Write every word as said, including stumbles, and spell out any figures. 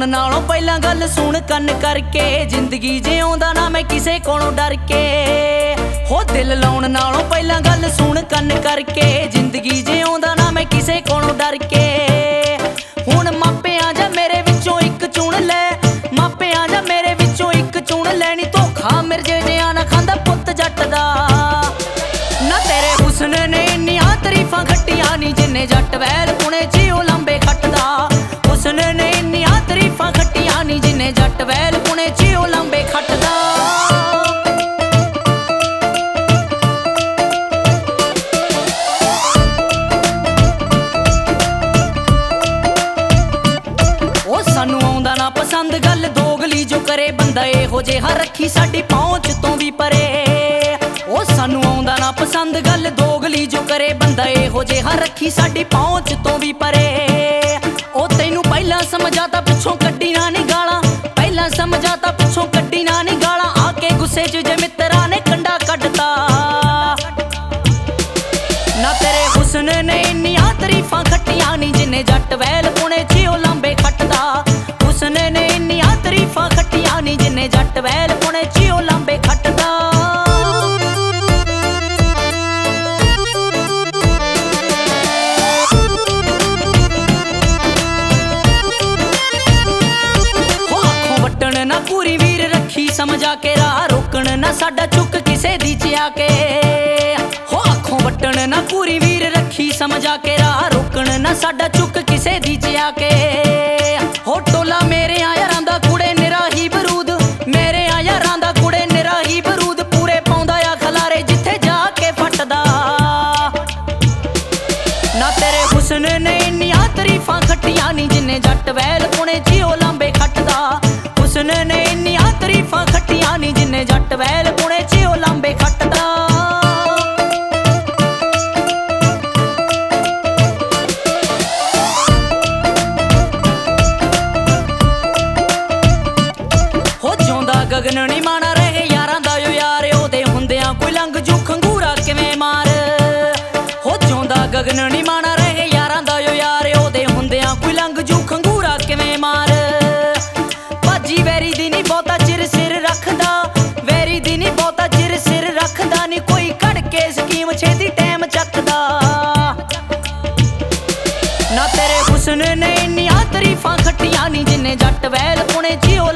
ਲਾਉਣ ਨਾਲੋਂ ਪਹਿਲਾਂ ਗੱਲ ਸੁਣ ਕੰਨ ਕਰਕੇ। ਜ਼ਿੰਦਗੀ ਜਿਉਂਦਾ ਨਾ ਮੈਂ ਕਿਸੇ ਕੋਲੋਂ ਡਰ ਕੇ। ਹੋ ਦਿਲ ਲਾਉਣ ਨਾਲੋਂ ਪਹਿਲਾਂ ਗੱਲ ਸੁਣ ਕੰਨ ਕਰਕੇ। ਜ਼ਿੰਦਗੀ ਜਿਉਂਦਾ ਨਾ ਮੈਂ ਕਿਸੇ ਕੋਲੋਂ ਡਰ ਕੇ। ਹੁਣ ਮਾਪਿਆਂ ਜਾਂ ਮੇਰੇ ਵਿੱਚੋਂ ਇੱਕ ਚੁਣ ਲੈ, ਮਾਪਿਆਂ ਜਾਂ ਮੇਰੇ ਵਿੱਚੋਂ ਇੱਕ ਚੁਣ ਲੈ। ਨੀ ਧੋਖਾ ਮਿਰਜੇ ਜਿਹਾ ਨਾ ਖਾਂਦਾ ਪੁੱਤ ਜੱਟ ਦਾ। ਨਾ ਤੇਰੇ ਹੁਸਨ ਨੇ ਇੰਨੀਆਂ ਤਾਰੀਫਾਂ ਖੱਟੀਆਂ ਨੀ ਜਿੰਨੇ ਜੱਟ ਵੈਲ ਪੁਣੇ ਚ ਉਹ ਲਾਂਬੇ ਖੱਟਦਾ। ਹੁਸਨ ਨੇ ਇੰਨੀਆਂ ਤਾਰੀਫਾਂ ਖੱਟੀਆਂ ਨੀ ਜਿੰਨੇ ਜੱਟ ਵੈਲ ਪੁਣੇ ਚ ਉਹ ਲਾਂਬੇ ਖੱਟਦਾ। ਉਹ ਸਾਨੂੰ ਆਉਂਦਾ ਨਾ ਪਸੰਦ ਗੱਲ ਦੋਗਲੀ ਜੋ ਕਰੇ ਬੰਦਾ ਇਹੋ ਜਿਹਾ ਰੱਖੀ ਸਾਡੀ ਪਹੁੰਚ ਤੋਂ ਵੀ ਪਰੇ। ਉਹ ਸਾਨੂੰ ਆਉਂਦਾ ਨਾ ਪਸੰਦ ਗੱਲ ਦੋਗਲੀ ਜੋ ਕਰੇ ਬੰਦਾ ਇਹੋ ਜਿਹਾ ਰੱਖੀ ਸਾਡੀ ਪਹੁੰਚ ਤੋਂ ਵੀ ਪਰੇ। ਉਹ ਤੈਨੂੰ ਪਹਿਲਾਂ ਸਮਝਾ ਤਾਂ ਪਿੱਛੋਂ ਕੱਢੀ ਨਾ ਨੀ ਗਾਲਾਂ, ਪਹਿਲਾਂ ਸਮਝਾ ਤਾਂ ਪਿੱਛੋਂ ਕੱਢੀ ਨਾ ਨੀ ਗਾਲਾਂ। ਆ ਕੇ ਗੁੱਸੇ 'ਚ ਜੇ ਮਿੱਤਰਾਂ ਨੇ ਕੰਡਾ ਕੱਢਤਾ। ਨਾ ਤੇਰੇ ਹੁਸਨ ਨੇ ਇੰਨੀਆਂ ਤਾਰੀਫਾਂ ਖੱਟੀਆਂ ਨੀ ਜਿੰਨੇ ਜੱਟ ਵੈਲ ਪੁਣੇ 'ਚ ਉਹ ਲਾਂਬੇ ਖੱਟਦਾ। ਹੁਸਨ ਨੇ ਇੰਨੀਆਂ ਤਾਰੀਫਾਂ ਖੱਟੀਆਂ ਨੀ ਜਿੰਨੇ ਜੱਟ ਵੈਲ ਪੁਣੇ 'ਚ ਉਹ ਲਾਂਬੇ ਖੱਟਦਾ। ਨਾ ਪੂਰੀ ਵੀਰ ਰੱਖੀ ਸਮਝਾ ਕੇ ਰਾਹ ਰੋਕਣ ਨਾ ਸਾਡਾ ਚੁੱਕ ਕਿਸੇ ਦੀ ਚਿਆ ਕੇ। ਹੋ ਅੱਖੋਂ ਵੱਟਣ ਨਾ ਪੂਰੀ ਵੀਰ ਰੱਖੀ ਸਮਝਾ ਕੇ ਰਾਹ ਰੋਕਣ ਨਾ ਸਾਡਾ ਚੁੱਕ ਕਿਸੇ ਦੀ ਚਿਆ ਕੇ। ਹੋ ਟੋਲਾ ਮੇਰੇ ਯਾਰਾਂ ਦਾ ਕੁੜੇ ਨਿਰਾਹੀ ਬਰੂਦ, ਮੇਰੇ ਯਾਰਾਂ ਦਾ ਕੁੜੇ ਨਿਰਾਹੀ ਬਰੂਦ। ਪੂਰੇ ਪਾਉਂਦਾ ਆ ਖਲਾਰੇ ਜਿੱਥੇ ਜਾ ਕੇ ਫੱਟਦਾ। ਨਾ ਤੇਰੇ ਹੁਸਨ ਨੇ ਇੰਨੀਆਂ ਤਾਰੀਫਾਂ ਖੱਟੀਆਂ ਨੀ ਜਿੰਨੇ ਜੱਟ ਵੈਲ ਪੁਣੇ 'ਚ ਉਹ ਲਾਂਬੇ ਖੱਟਦਾ। ਹੁਸਨ ਨੇ ਇੰਨੀਆਂ ਤਾਰੀਫਾਂ ਖੱਟੀਆਂ ਨੀ ਜਿੰਨੇ ਜੱਟ ਵੈਲ ਪੁਣੇ 'ਚ ਉਹ ਲਾਂਬੇ ਖੱਟਦਾ। ਹੋ ਜਿਉਂਦਾ ਗਗਨ ਨੀ ਮਾਣਾ ਰਹੇ ਯਾਰਾਂ ਦਾ ਓ ਯਾਰ। ਉਹਦੇ ਹੁੰਦਿਆਂ ਕੋਈ ਲੰਘ ਜੂ ਖੰਗੂਰਾ ਕਿਵੇਂ ਮਾਰ। ਹੋ ਜਿਉਂਦਾ ਗਗਨ ਨੀ ਮਾਣਾ ਰਹੇ ਯਾਰਾਂ ਦਾ ਓ ਯਾਰ। ਉਹਦੇ ਹੁੰਦਿਆਂ ਕੋਈ ਲੰਘ ਜੂ ਖੰਗੂਰਾ ਕਿਵੇਂ ਮਾਰ। ਭਾਜੀ ਵੈਰੀ ਦੀ ਨੀ ਬਹੁਤਾ ਚਿਰ ਸਿਰ ਰੱਖਦਾ, ਵੈਰੀ ਦੀ ਨੀ ਬਹੁਤਾ ਚਿਰ ਸਿਰ ਰੱਖਦਾ। ਨੀ ਕੋਈ ਘੜ ਕੇ ਸਕੀਮ ਛੇਤੀ ਟਾਈਮ ਚੱਕਦਾ। ਨਾ ਤੇਰੇ ਹੁਸਨ ਨੇ ਇੰਨੀਆਂ ਤਾਰੀਫਾਂ ਖੱਟੀਆਂ ਨੀ ਜਿੰਨੇ ਜੱਟ ਵੈਲ ਪੁਣੇ 'ਚ ਉਹ